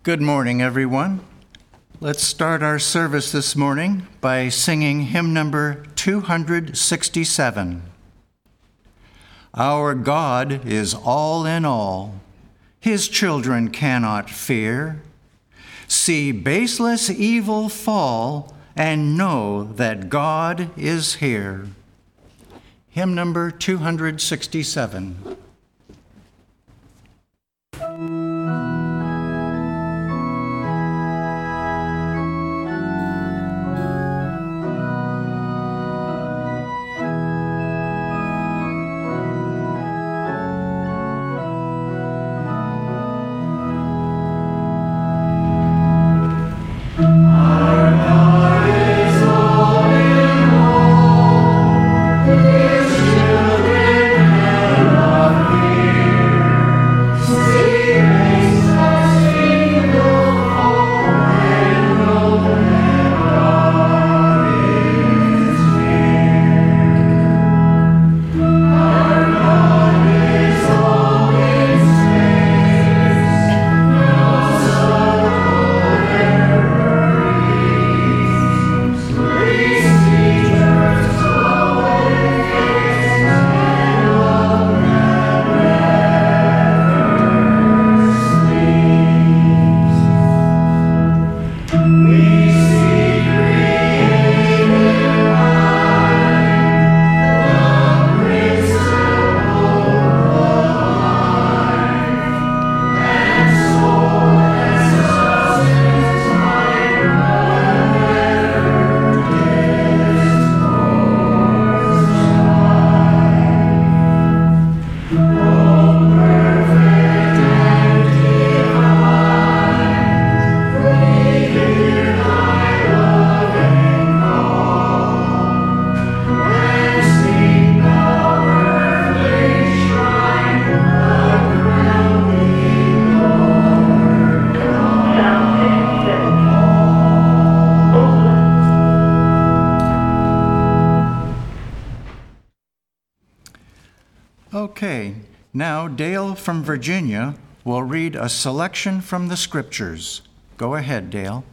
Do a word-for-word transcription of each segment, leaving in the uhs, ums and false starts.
Good morning, everyone. Let's start our service this morning by singing hymn number two hundred sixty-seven. Our God is all in all. His children cannot fear. See baseless evil fall and know that God is here. Hymn number two hundred sixty-seven. Okay, now Dale from Virginia will read a selection from the scriptures. Go ahead, Dale.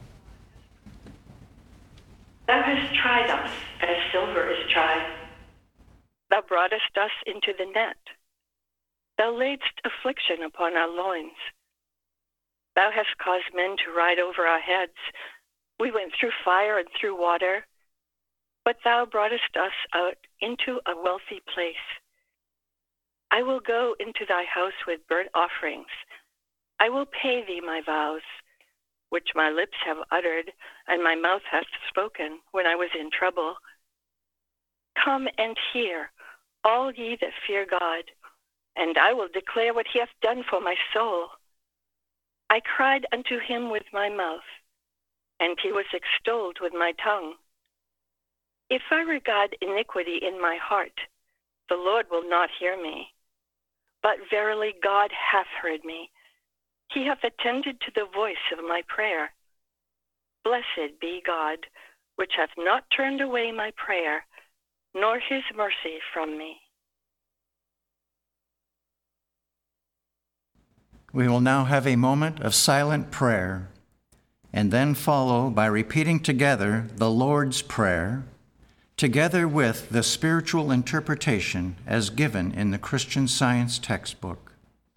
Thou hast tried us as silver is tried. Thou broughtest us into the net. Thou laidst affliction upon our loins. Thou hast caused men to ride over our heads. We went through fire and through water, but thou broughtest us out into a wealthy place. I will go into thy house with burnt offerings. I will pay thee my vows, which my lips have uttered, and my mouth hath spoken when I was in trouble. Come and hear, all ye that fear God, and I will declare what he hath done for my soul. I cried unto him with my mouth, and he was extolled with my tongue. If I regard iniquity in my heart, the Lord will not hear me. But verily God hath heard me. He hath attended to the voice of my prayer. Blessed be God, which hath not turned away my prayer, nor his mercy from me. We will now have a moment of silent prayer, and then follow by repeating together the Lord's Prayer, together with the spiritual interpretation as given in the Christian Science textbook.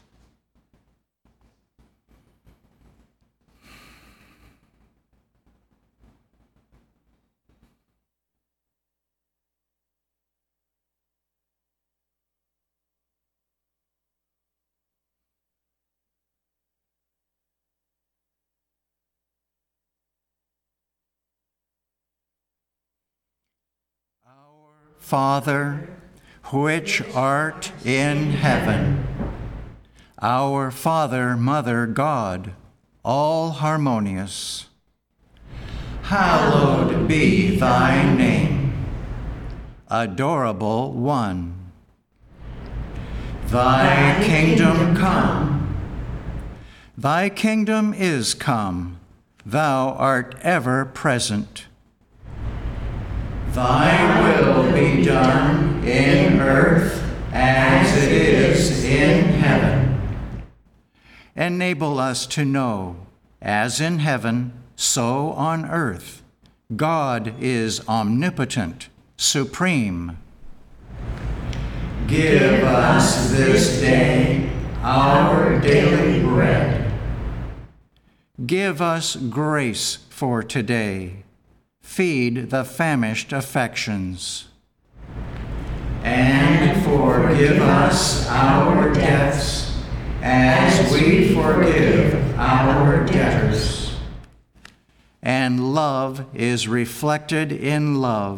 Father, which art in heaven, our Father, Mother, God, all harmonious, hallowed be thy name. Adorable One, thy kingdom come. Thy kingdom is come. Thou art ever present. Thy will be done in earth as it is in heaven. Enable us to know As in heaven, so on earth, God is omnipotent, supreme. Give us this day our daily bread. Give us grace for today. Feed the famished affections. And forgive us our debts as we forgive our debtors. And love is reflected in love.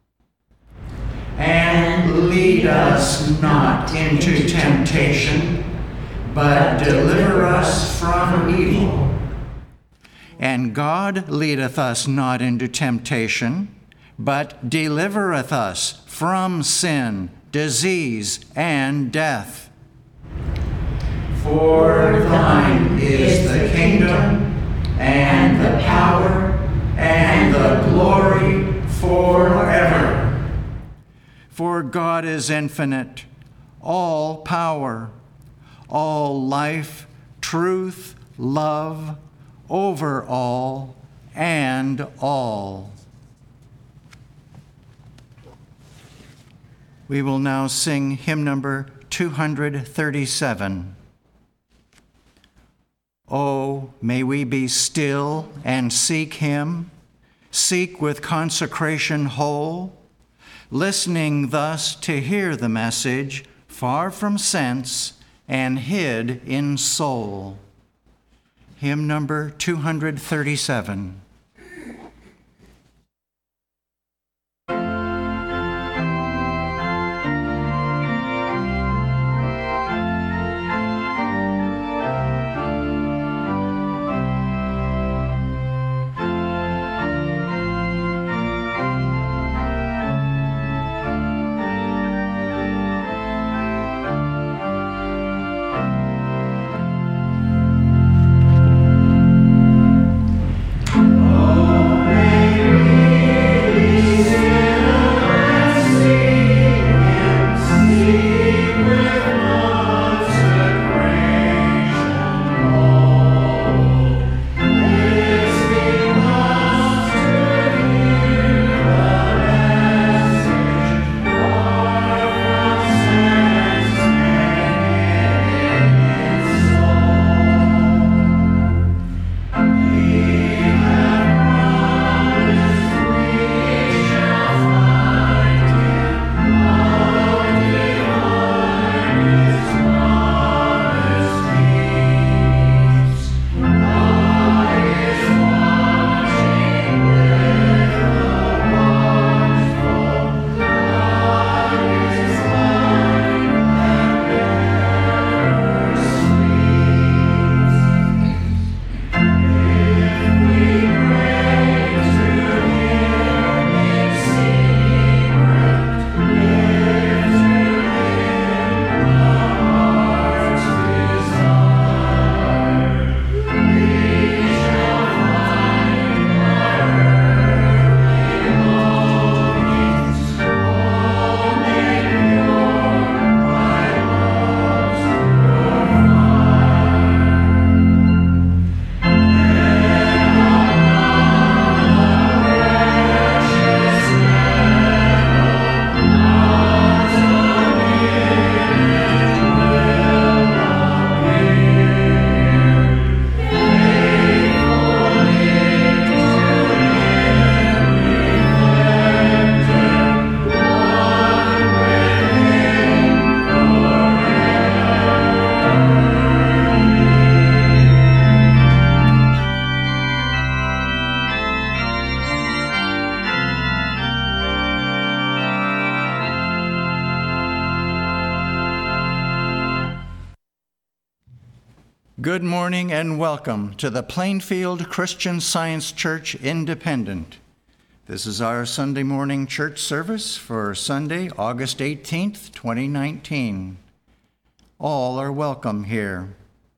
And lead us not into temptation, but deliver us from evil. And God leadeth us not into temptation, but delivereth us from sin, disease, and death. For thine is the kingdom, and the power, and the glory forever. For God is infinite, all power, all life, truth, love, over all and all. We will now sing hymn number two hundred thirty-seven. Oh, may we be still and seek him, seek with consecration whole, listening thus to hear the message far from sense and hid in soul. Hymn number two hundred thirty-seven. Good morning and welcome to the Plainfield Christian Science Church Independent. This is our Sunday morning church service for Sunday, August eighteenth, twenty nineteen. All are welcome here.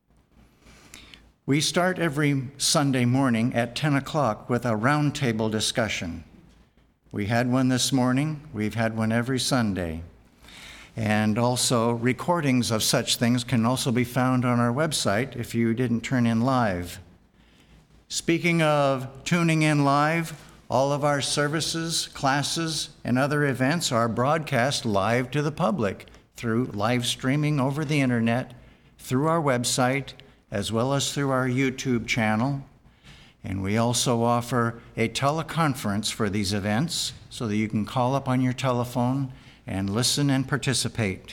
We start every Sunday morning at ten o'clock with a roundtable discussion. We had one this morning. We've had one every Sunday. And also, recordings of such things can also be found on our website if you didn't turn in live. Speaking of tuning in live, all of our services, classes, and other events are broadcast live to the public through live streaming over the internet, through our website, as well as through our YouTube channel. And we also offer a teleconference for these events so that you can call up on your telephone and listen and participate.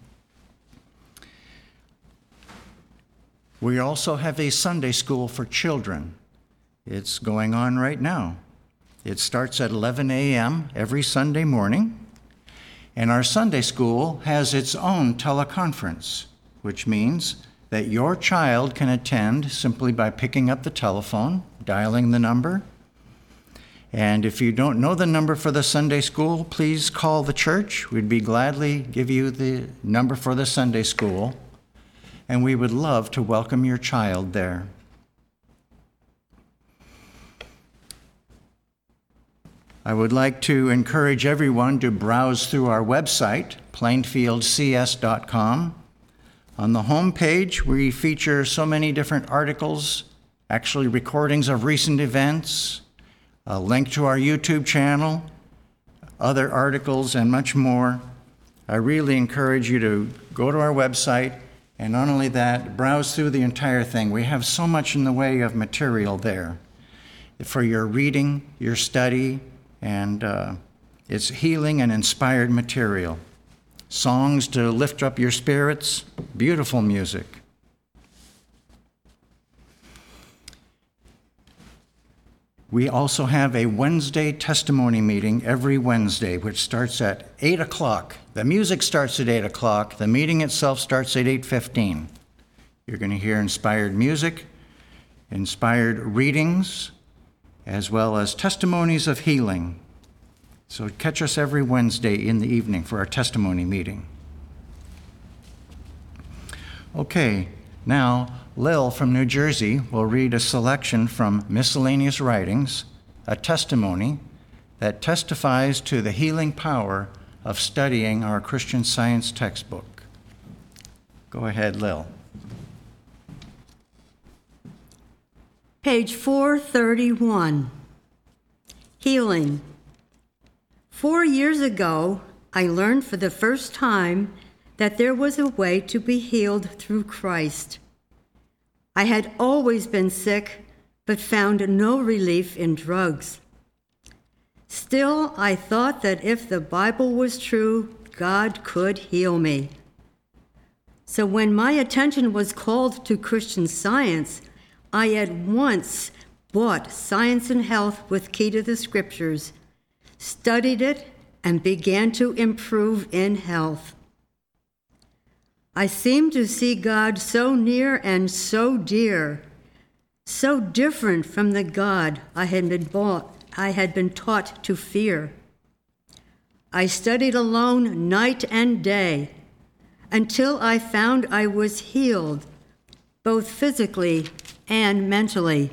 We also have a Sunday school for children. It's going on right now. It starts at eleven a.m. every Sunday morning, and our Sunday school has its own teleconference, which means that your child can attend simply by picking up the telephone, dialing the number. And if you don't know the number for the Sunday school, please call the church. We'd be gladly give you the number for the Sunday school, and we would love to welcome your child there. I would like to encourage everyone to browse through our website, plainfield c s dot com. On the home page, we feature so many different articles, actually recordings of recent events, a link to our YouTube channel, other articles, and much more. I really encourage you to go to our website, and not only that, browse through the entire thing. We have so much in the way of material there for your reading, your study, and uh, it's healing and inspired material. Songs to lift up your spirits, beautiful music. We also have a Wednesday testimony meeting every Wednesday, which starts at eight o'clock. The music starts at eight o'clock. The meeting itself starts at eight fifteen. You're going to hear inspired music, inspired readings, as well as testimonies of healing. So catch us every Wednesday in the evening for our testimony meeting. Okay, now Lil from New Jersey will read a selection from Miscellaneous Writings, a testimony that testifies to the healing power of studying our Christian Science textbook. Go ahead, Lil. Page four thirty-one, Healing. Four years ago, I learned for the first time that there was a way to be healed through Christ. I had always been sick, but found no relief in drugs. Still, I thought that if the Bible was true, God could heal me. So when my attention was called to Christian Science, I at once bought Science and Health with Key to the Scriptures, studied it, and began to improve in health. I seemed to see God so near and so dear, so different from the God I had been bought, I had been taught to fear. I studied alone night and day until I found I was healed, both physically and mentally.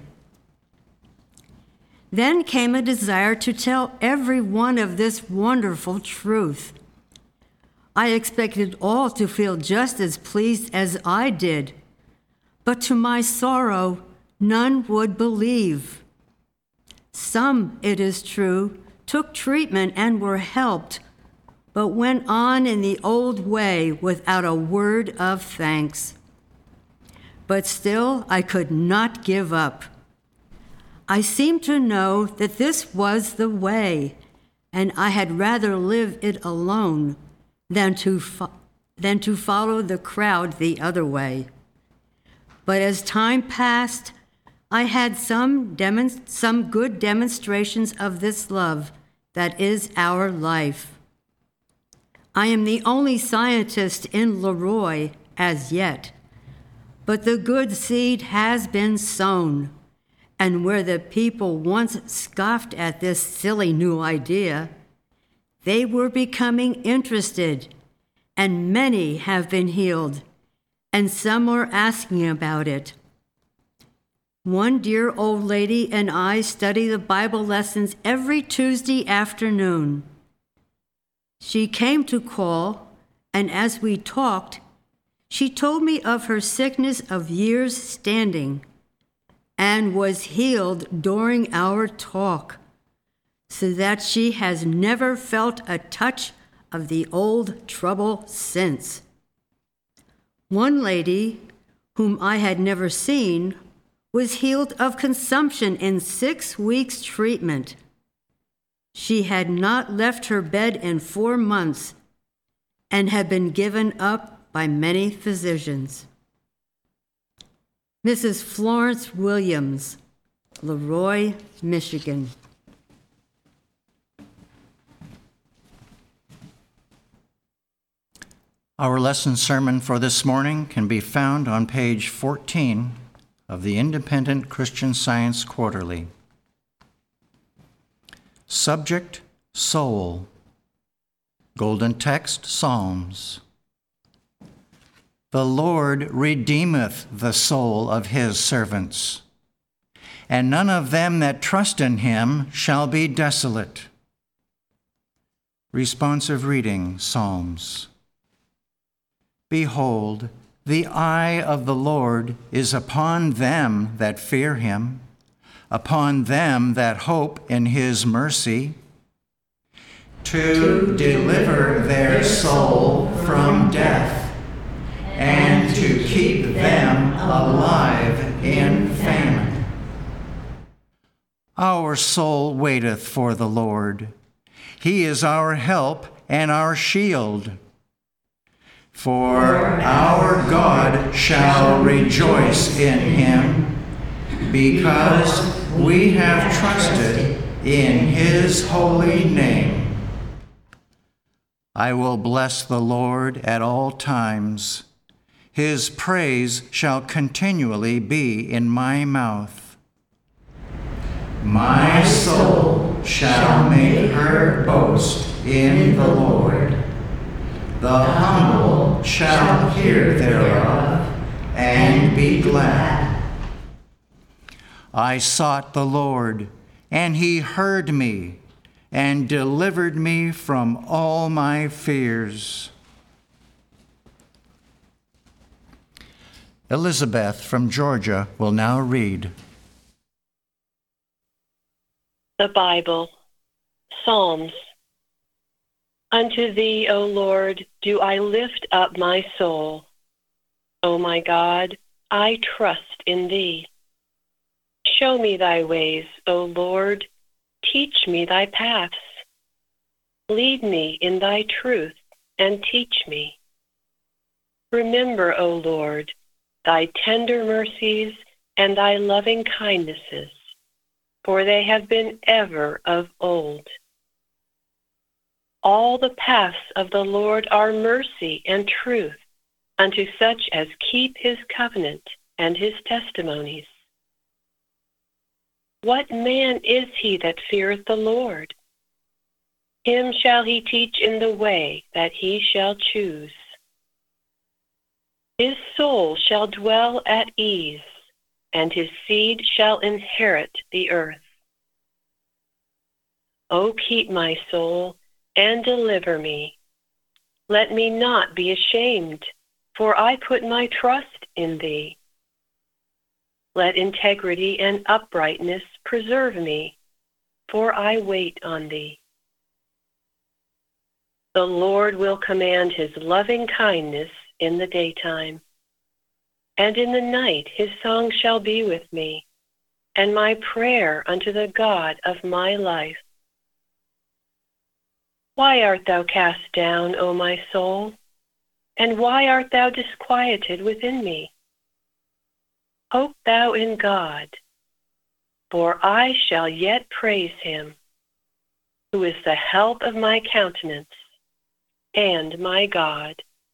Then came a desire to tell everyone of this wonderful truth. I expected all to feel just as pleased as I did, but to my sorrow, none would believe. Some, it is true, took treatment and were helped, but went on in the old way without a word of thanks. But still, I could not give up. I seemed to know that this was the way, and I had rather live it alone than to, fo- than to follow the crowd the other way. But as time passed, I had some, demonst- some good demonstrations of this love that is our life. I am the only scientist in Leroy as yet, but the good seed has been sown. And where the people once scoffed at this silly new idea, they were becoming interested, and many have been healed, and some are asking about it. One dear old lady and I study the Bible lessons every Tuesday afternoon. She came to call, and as we talked, she told me of her sickness of years standing, and was healed during our talk, so that she has never felt a touch of the old trouble since. One lady, whom I had never seen, was healed of consumption in six weeks' treatment. She had not left her bed in four months and had been given up by many physicians. Missus Florence Williams, Leroy, Michigan. Our lesson sermon for this morning can be found on page fourteen of the Independent Christian Science Quarterly. Subject, soul. Golden text, Psalms. The Lord redeemeth the soul of his servants, and none of them that trust in him shall be desolate. Responsive reading, Psalms. Behold, the eye of the Lord is upon them that fear him, upon them that hope in his mercy, to deliver their soul from death, and to keep them alive in famine. Our soul waiteth for the Lord. He is our help and our shield. For our God shall rejoice in him, because we have trusted in his holy name. I will bless the Lord at all times. His praise shall continually be in my mouth. My soul shall make her boast in the Lord. The humble shall hear thereof and be glad. I sought the Lord, and he heard me, and delivered me from all my fears. Elizabeth from Georgia will now read. The Bible, Psalms. Unto thee, O Lord, do I lift up my soul. O my God, I trust in thee. Show me thy ways, O Lord. Teach me thy paths. Lead me in thy truth and teach me. Remember, O Lord, thy tender mercies and thy loving kindnesses, for they have been ever of old. All the paths of the Lord are mercy and truth unto such as keep his covenant and his testimonies. What man is he that feareth the Lord? Him shall he teach in the way that he shall choose. His soul shall dwell at ease, and his seed shall inherit the earth. O keep my soul, and deliver me. Let me not be ashamed, for I put my trust in thee. Let integrity and uprightness preserve me, for I wait on thee. The Lord will command his loving kindness in the daytime, and in the night his song shall be with me, and my prayer unto the God of my life. Why art thou cast down, O my soul? And why art thou disquieted within me? Hope thou in God, for I shall yet praise him, who is the help of my countenance and my God.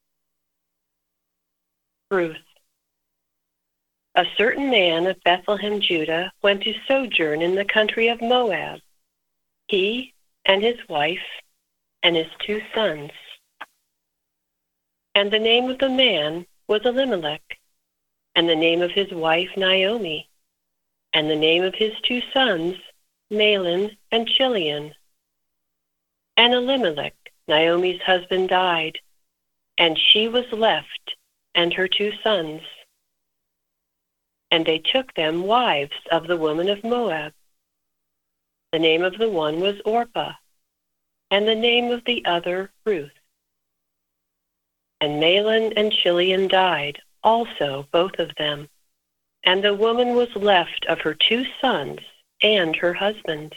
Ruth. A certain man of Bethlehem, Judah, went to sojourn in the country of Moab, he and his wife and his two sons. And the name of the man was Elimelech, and the name of his wife Naomi, and the name of his two sons Mahlon and Chilion. And Elimelech, Naomi's husband, died, and she was left and her two sons. and they took them wives of the women of Moab. The name of the one was Orpah, and the name of the other Ruth. And Mahlon and Chilion died, also both of them, and the woman was left of her two sons and her husband.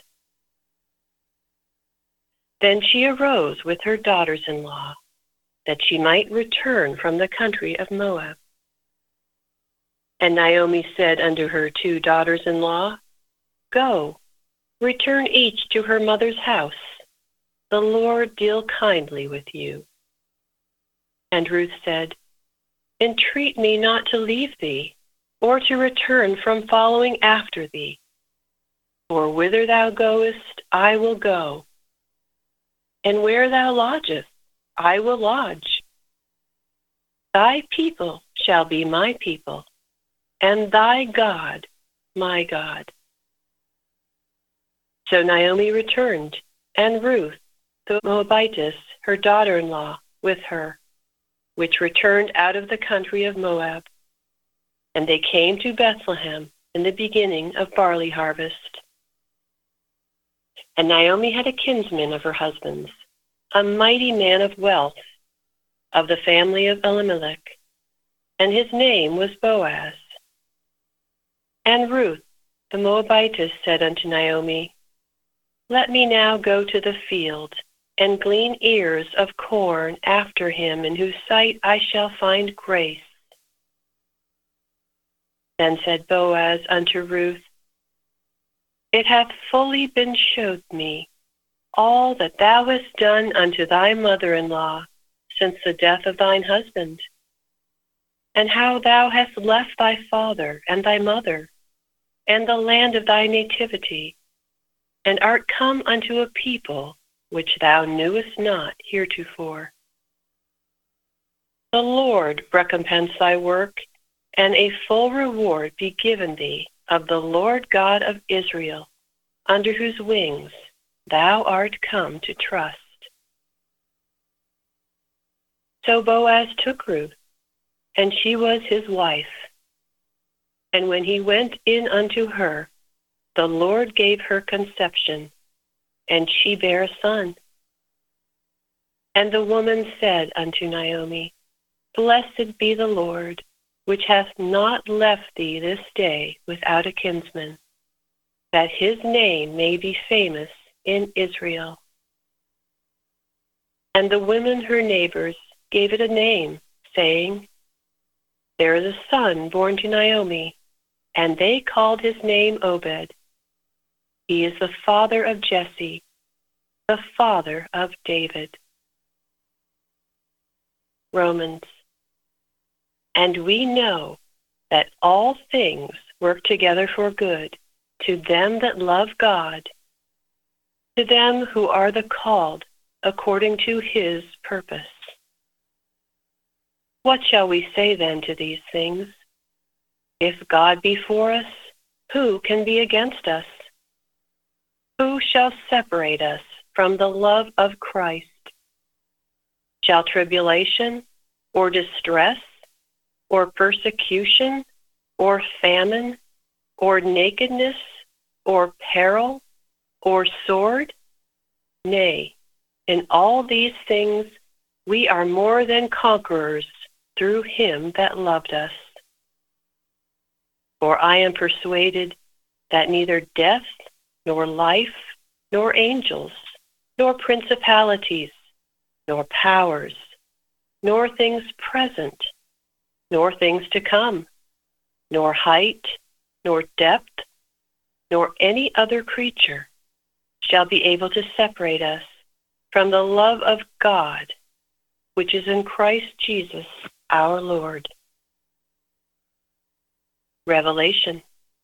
Then she arose with her daughters-in-law, that she might return from the country of Moab. And Naomi said unto her two daughters-in-law, Go, return each to her mother's house. The Lord deal kindly with you. And Ruth said, Entreat me not to leave thee, or to return from following after thee. For whither thou goest, I will go, and where thou lodgest, I will lodge. Thy people shall be my people, and thy God my God. So Naomi returned, and Ruth, the Moabitess, her daughter-in-law, with her, which returned out of the country of Moab. And they came to Bethlehem in the beginning of barley harvest. And Naomi had a kinsman of her husband's, a mighty man of wealth, of the family of Elimelech, and his name was Boaz. And Ruth, the Moabitess, said unto Naomi, Let me now go to the field, and glean ears of corn after him, in whose sight I shall find grace. Then said Boaz unto Ruth, It hath fully been showed me all that thou hast done unto thy mother-in-law since the death of thine husband, and how thou hast left thy father and thy mother, and the land of thy nativity, and art come unto a people which thou knewest not heretofore. The Lord recompense thy work, and a full reward be given thee of the Lord God of Israel, under whose wings thou art come to trust. So Boaz took Ruth, and she was his wife. And when he went in unto her, the Lord gave her conception, and she bare a son. And the woman said unto Naomi, Blessed be the Lord, which hath not left thee this day without a kinsman, that his name may be famous in Israel. And the women her neighbors gave it a name, saying, There is a son born to Naomi, and they called his name Obed. He is the father of Jesse, the father of David. Romans. And we know that all things work together for good to them that love God, to them who are the called according to his purpose. What shall we say then to these things? If God be for us, who can be against us? Who shall separate us from the love of Christ? Shall tribulation, or distress, or persecution, or famine, or nakedness, or peril, or sword? Nay, in all these things we are more than conquerors through him that loved us. For I am persuaded that neither death, nor life, nor angels, nor principalities, nor powers, nor things present, nor things to come, nor height, nor depth, nor any other creature shall be able to separate us from the love of God, which is in Christ Jesus our Lord. Revelation.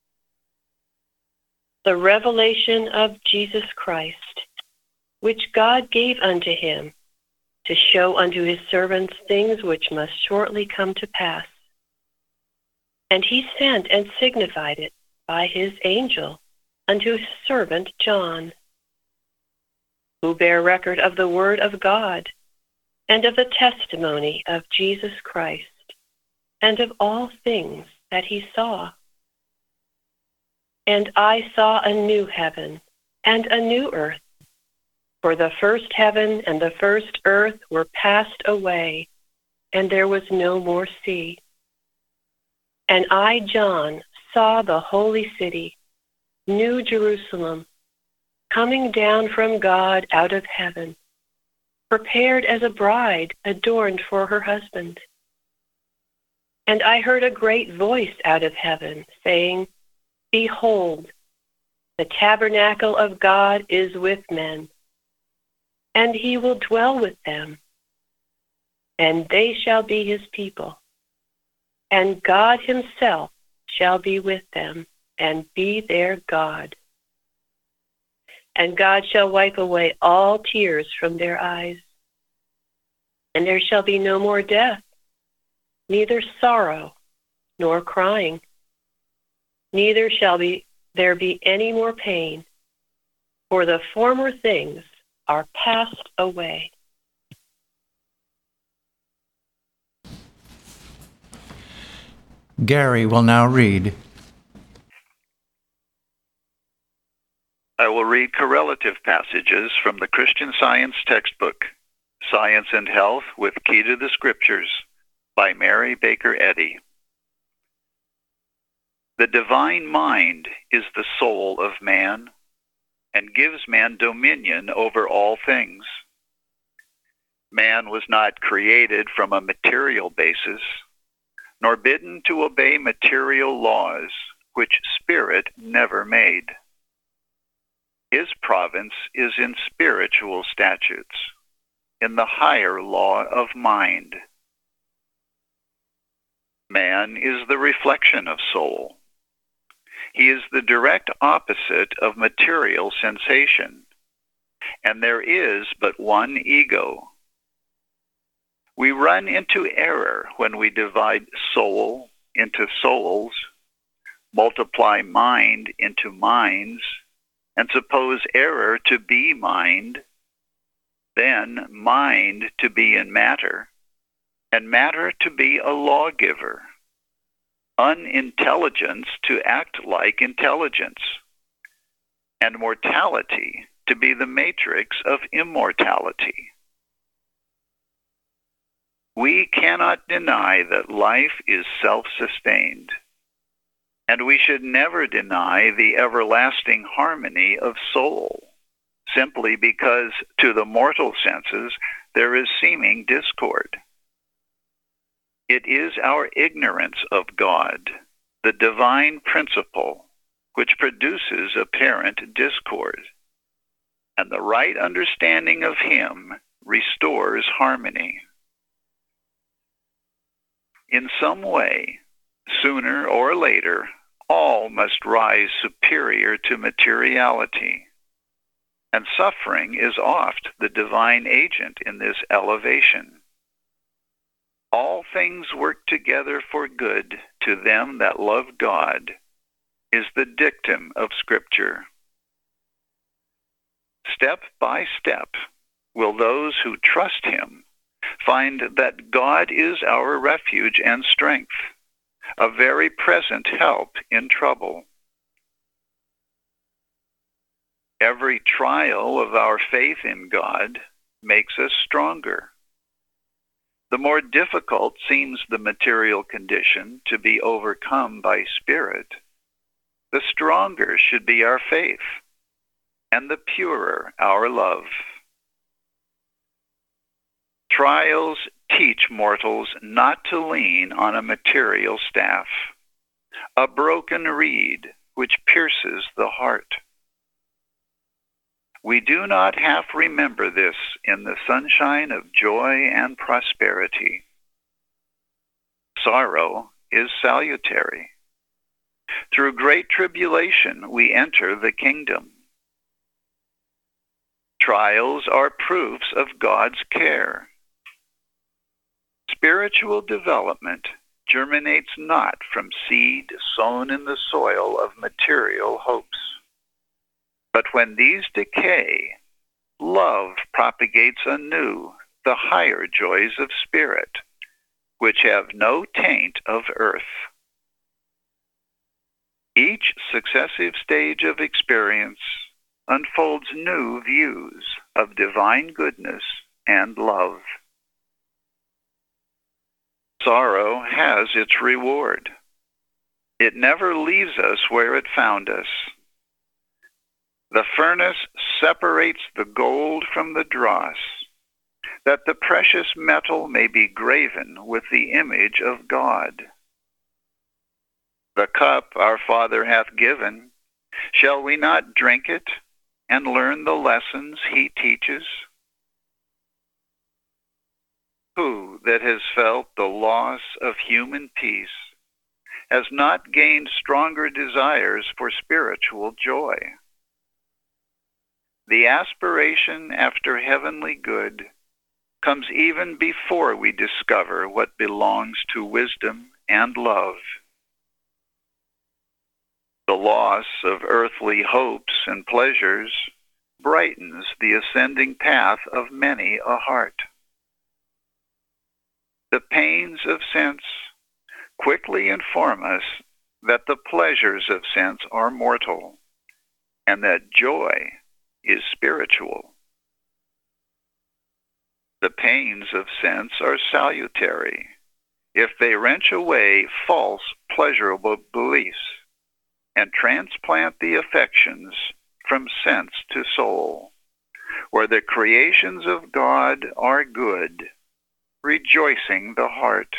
The revelation of Jesus Christ, which God gave unto him, to show unto his servants things which must shortly come to pass. And he sent and signified it by his angel unto his servant John, who bear record of the word of God, and of the testimony of Jesus Christ, and of all things that he saw, And I saw a new heaven and a new earth. For the first heaven and the first earth were passed away, and there was no more sea. And I, John, saw the holy city, New Jerusalem, coming down from God out of heaven, prepared as a bride adorned for her husband. And I heard a great voice out of heaven, saying, Behold, the tabernacle of God is with men, and he will dwell with them, and they shall be his people, and God himself shall be with them, and be their God. And God shall wipe away all tears from their eyes, and there shall be no more death, neither sorrow nor crying, neither shall be there be any more pain, for the former things are passed away. Gary will now read. I will read correlative passages from the Christian Science textbook, Science and Health with Key to the Scriptures, by Mary Baker Eddy. The divine mind is the soul of man and gives man dominion over all things. Man was not created from a material basis, nor bidden to obey material laws, which spirit never made. His province is in spiritual statutes, in the higher law of mind. Man is the reflection of soul. He is the direct opposite of material sensation, and there is but one ego. We run into error when we divide soul into souls, multiply mind into minds, and suppose error to be mind, then mind to be in matter, and matter to be a lawgiver, unintelligence to act like intelligence, and mortality to be the matrix of immortality. We cannot deny that life is self-sustained, and we should never deny the everlasting harmony of soul, simply because to the mortal senses there is seeming discord. It is our ignorance of God, the divine principle, which produces apparent discord, and the right understanding of him restores harmony. In some way, sooner or later, all must rise superior to materiality, and suffering is oft the divine agent in this elevation. All things work together for good to them that love God, is the dictum of Scripture. Step by step will those who trust him find that God is our refuge and strength, a very present help in trouble. Every trial of our faith in God makes us stronger. The more difficult seems the material condition to be overcome by spirit, the stronger should be our faith, and the purer our love. Trials teach mortals not to lean on a material staff, a broken reed which pierces the heart. We do not half remember this in the sunshine of joy and prosperity. Sorrow is salutary. Through great tribulation we enter the kingdom. Trials are proofs of God's care. Spiritual development germinates not from seed sown in the soil of material hopes. But when these decay, love propagates anew the higher joys of spirit, which have no taint of earth. Each successive stage of experience unfolds new views of divine goodness and love. Sorrow has its reward. It never leaves us where it found us. The furnace separates the gold from the dross, that the precious metal may be graven with the image of God. The cup our Father hath given, shall we not drink it and learn the lessons he teaches? Who that has felt the loss of human peace has not gained stronger desires for spiritual joy? The aspiration after heavenly good comes even before we discover what belongs to wisdom and love. The loss of earthly hopes and pleasures brightens the ascending path of many a heart. The pains of sense quickly inform us that the pleasures of sense are mortal, and that joy is spiritual. The pains of sense are salutary if they wrench away false pleasurable beliefs and transplant the affections from sense to soul, where the creations of God are good, rejoicing the heart.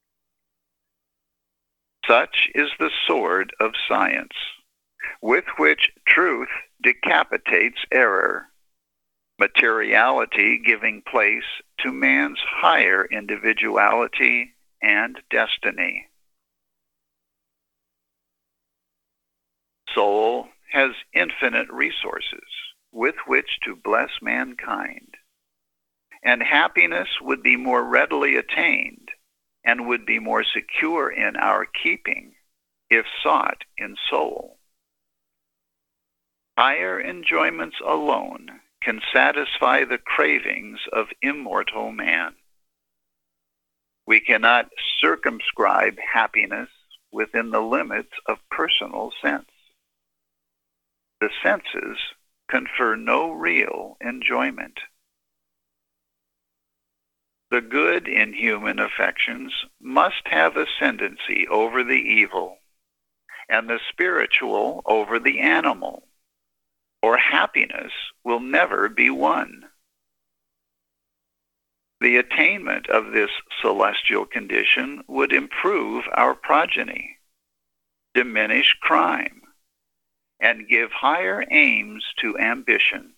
Such is the sword of science, with which truth decapitates error, materiality giving place to man's higher individuality and destiny. Soul has infinite resources with which to bless mankind, and happiness would be more readily attained and would be more secure in our keeping if sought in soul. Higher enjoyments alone can satisfy the cravings of immortal man. We cannot circumscribe happiness within the limits of personal sense. The senses confer no real enjoyment. The good in human affections must have ascendancy over the evil, and the spiritual over the animal, or happiness will never be won. The attainment of this celestial condition would improve our progeny, diminish crime, and give higher aims to ambition.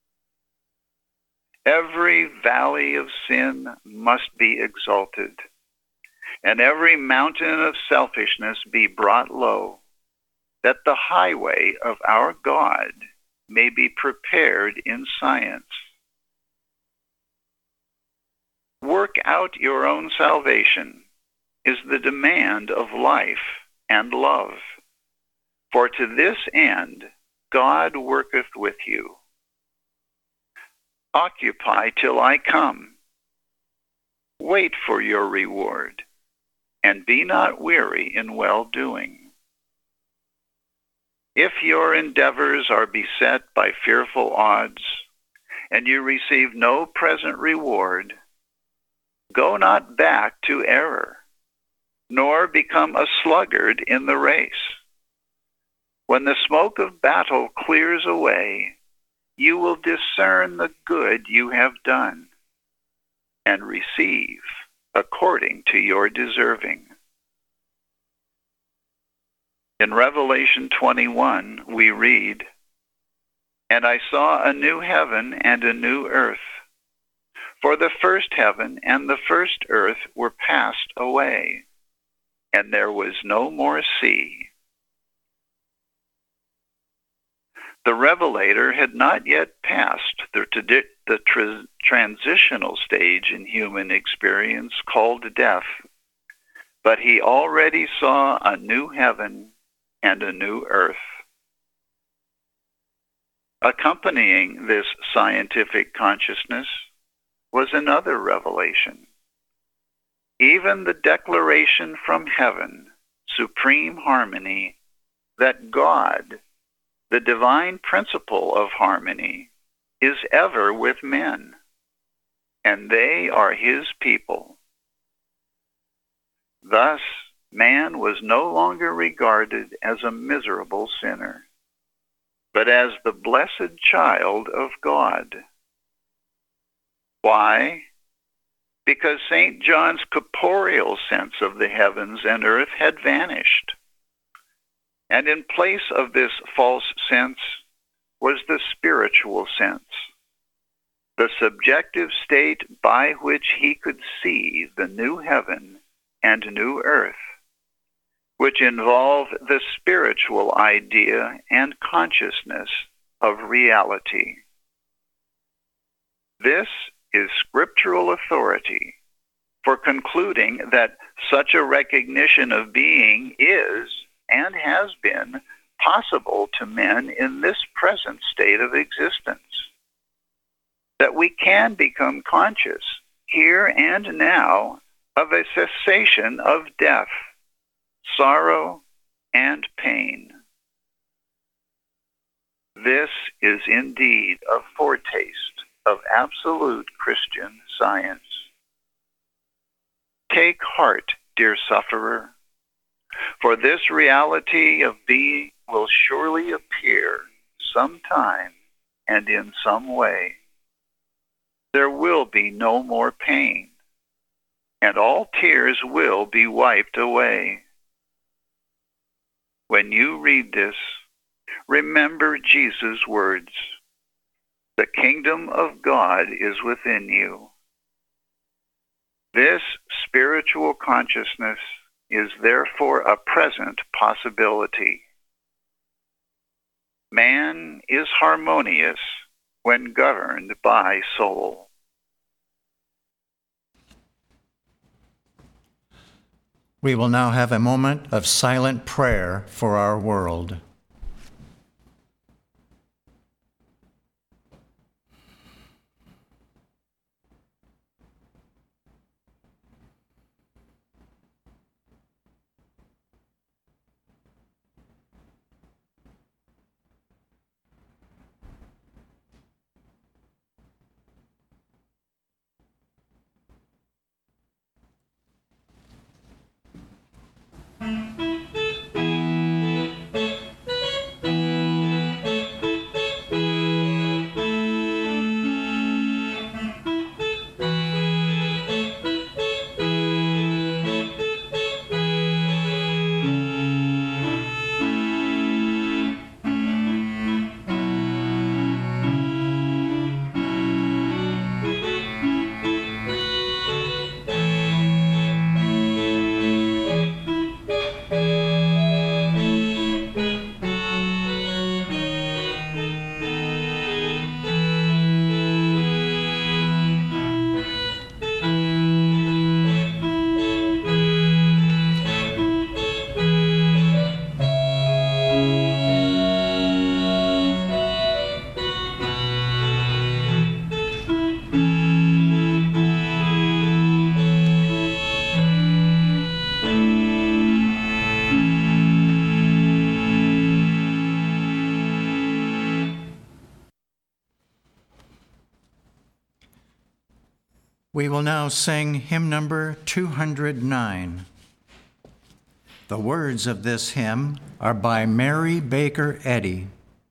Every valley of sin must be exalted, and every mountain of selfishness be brought low, that the highway of our God may be prepared in science. Work out your own salvation is the demand of life and love, for to this end God worketh with you. Occupy till I come. Wait for your reward, and be not weary in well-doing. If your endeavors are beset by fearful odds, and you receive no present reward, go not back to error, nor become a sluggard in the race. When the smoke of battle clears away, you will discern the good you have done, and receive according to your deserving. In Revelation twenty-one, we read, "And I saw a new heaven and a new earth, for the first heaven and the first earth were passed away, and there was no more sea." The Revelator had not yet passed the, the tra- transitional stage in human experience called death, but he already saw a new heaven and a new earth. Accompanying this scientific consciousness was another revelation. Even the declaration from heaven, supreme harmony, that God, the divine principle of harmony, is ever with men, and they are his people. Thus, man was no longer regarded as a miserable sinner, but as the blessed child of God. Why? Because Saint John's corporeal sense of the heavens and earth had vanished. And in place of this false sense was the spiritual sense, the subjective state by which he could see the new heaven and new earth, which involve the spiritual idea and consciousness of reality. This is scriptural authority for concluding that such a recognition of being is and has been possible to men in this present state of existence. That we can become conscious here and now of a cessation of death, sorrow, and pain. This is indeed a foretaste of absolute Christian science. Take heart, dear sufferer, for this reality of being will surely appear sometime and in some way. There will be no more pain, and all tears will be wiped away. When you read this, remember Jesus' words, "The kingdom of God is within you." This spiritual consciousness is therefore a present possibility. Man is harmonious when governed by soul. We will now have a moment of silent prayer for our world. We will now sing hymn number two hundred nine. The words of this hymn are by Mary Baker Eddy.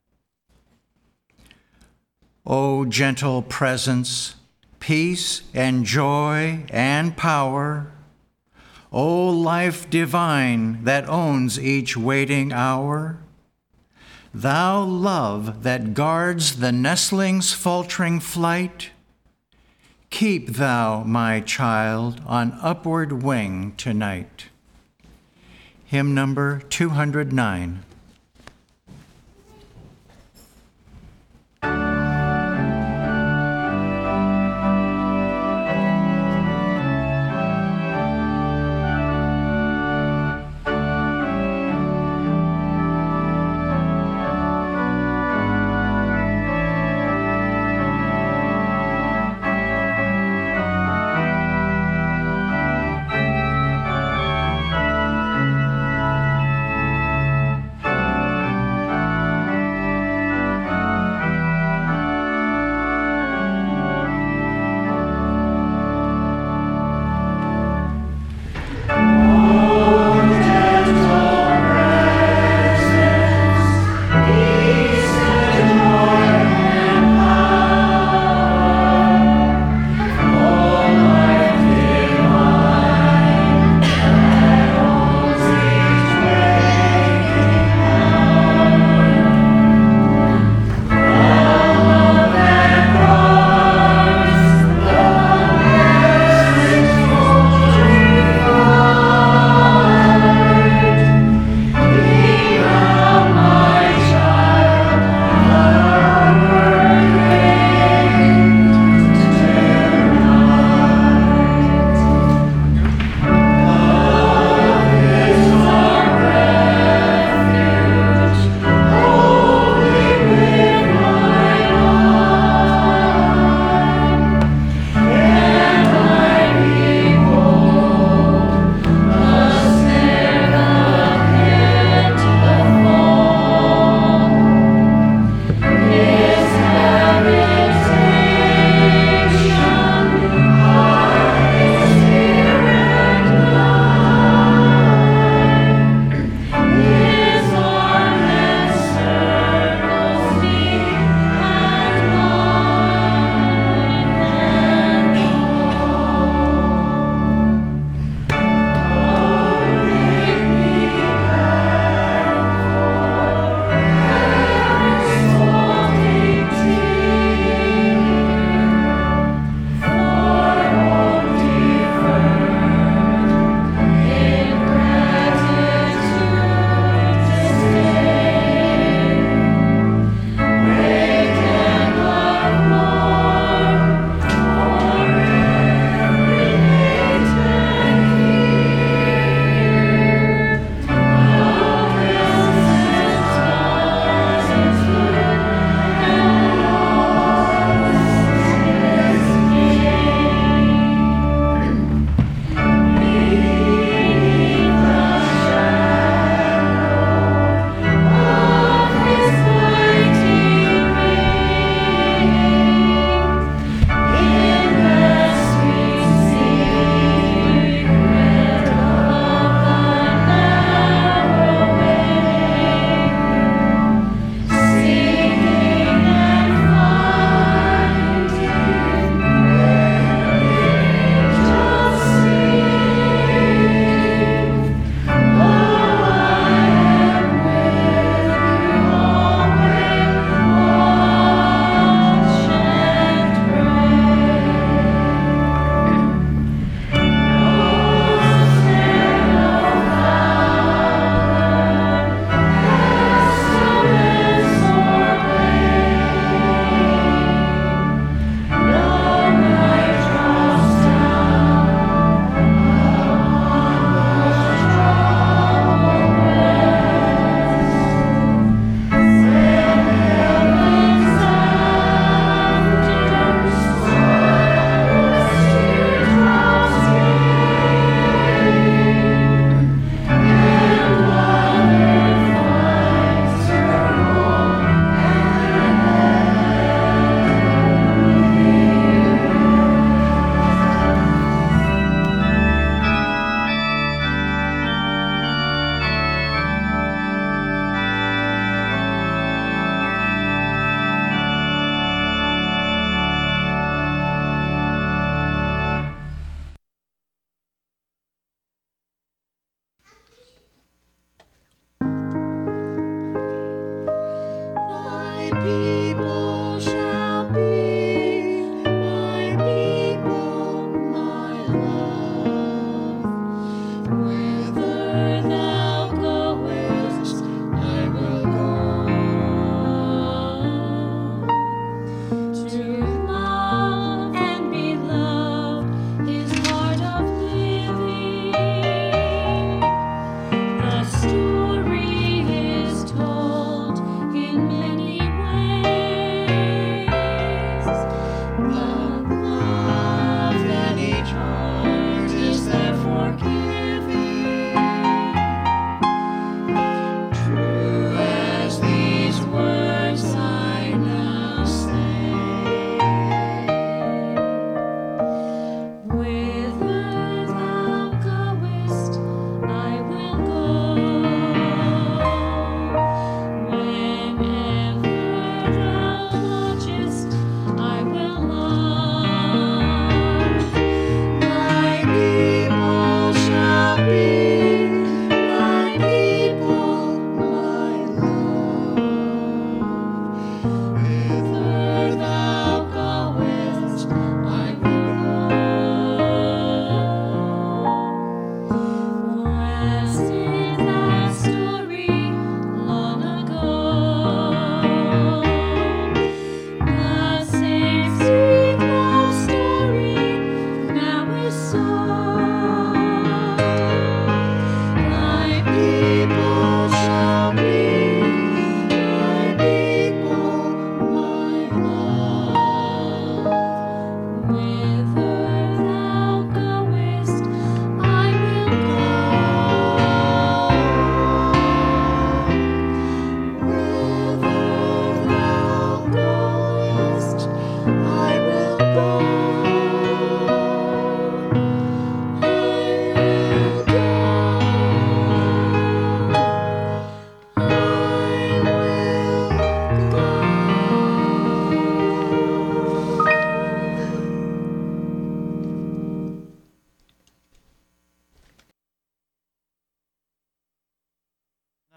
O gentle presence, peace and joy and power, O life divine that owns each waiting hour, thou love that guards the nestling's faltering flight, keep thou my child on upward wing tonight. Hymn number two hundred nine.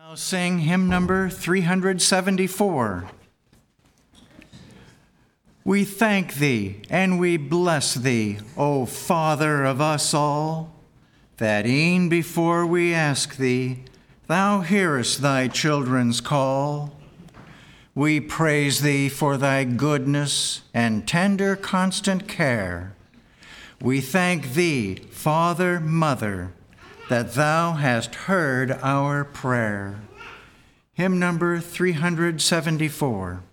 Now sing hymn number three hundred seventy-four. We thank thee and we bless thee, O Father of us all, that e'en before we ask thee, thou hearest thy children's call. We praise thee for thy goodness and tender constant care. We thank thee, Father, Mother, that thou hast heard our prayer. Hymn number three hundred seventy-four.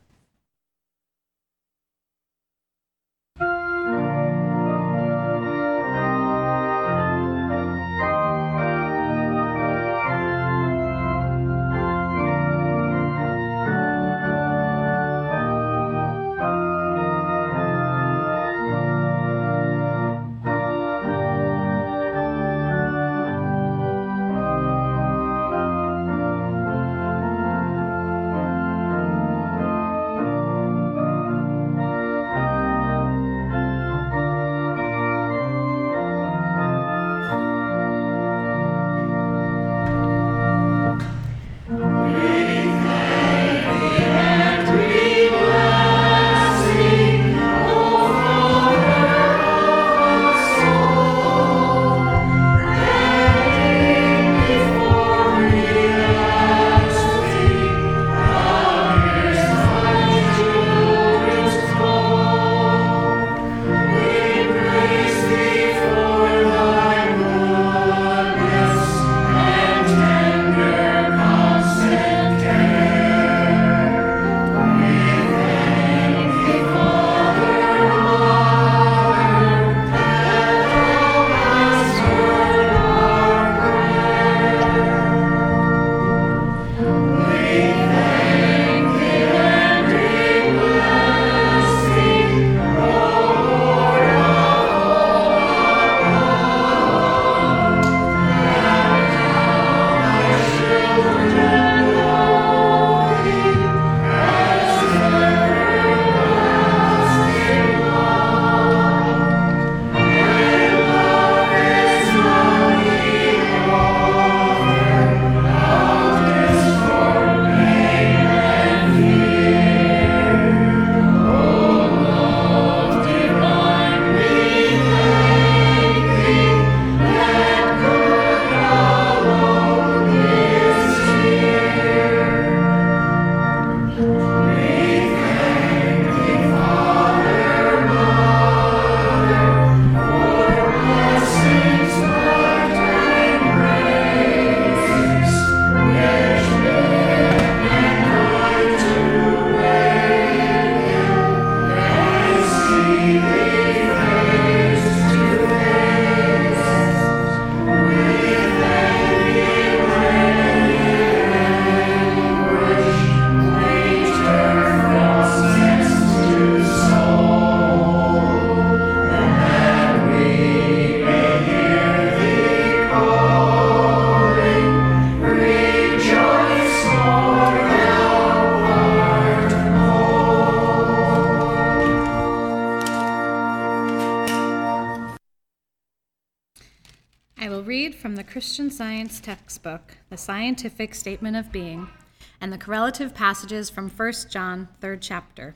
From the Christian Science textbook, The Scientific Statement of Being, and the correlative passages from First John, third chapter.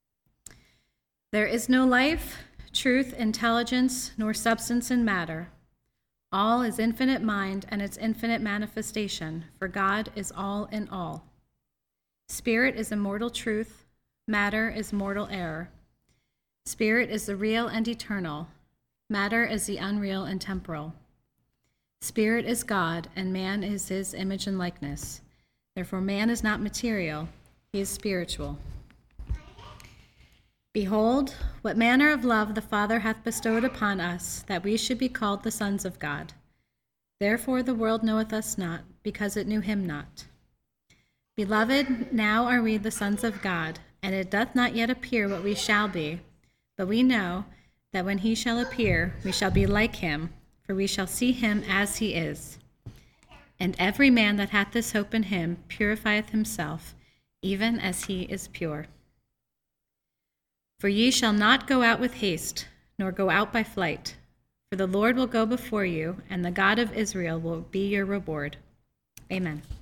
There is no life, truth, intelligence, nor substance in matter. All is infinite mind and its infinite manifestation, for God is all in all. Spirit is immortal truth, matter is mortal error. Spirit is the real and eternal, matter is the unreal and temporal. Spirit is God, and man is his image and likeness. Therefore man is not material, he is spiritual. Behold, what manner of love the Father hath bestowed upon us, that we should be called the sons of God. Therefore the world knoweth us not, because it knew him not. Beloved, now are we the sons of God, and it doth not yet appear what we shall be, but we know that when he shall appear, we shall be like him, for we shall see him as he is. And every man that hath this hope in him purifieth himself, even as he is pure. For ye shall not go out with haste, nor go out by flight. For the Lord will go before you, and the God of Israel will be your reward. Amen.